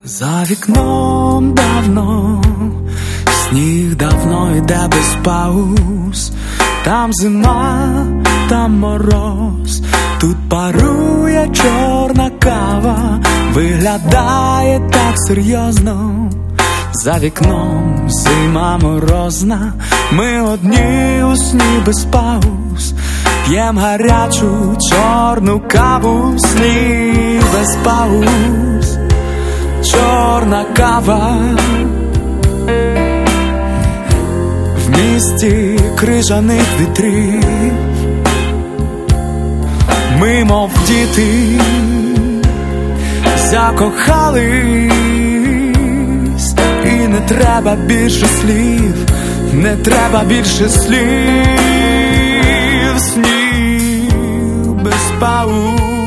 За вікном давно, сніг давно йде без пауз. Там зима, там мороз, тут парує чорна кава, виглядає так серйозно. За вікном зима морозна, ми одні у сні без пауз. П'єм гарячу чорну каву, сніг без пауз. Чорна кава, в місті крижаних вітрів. Ми, мов діти, закохались, і не треба більше слів, не треба більше слів. Сніг без пауз.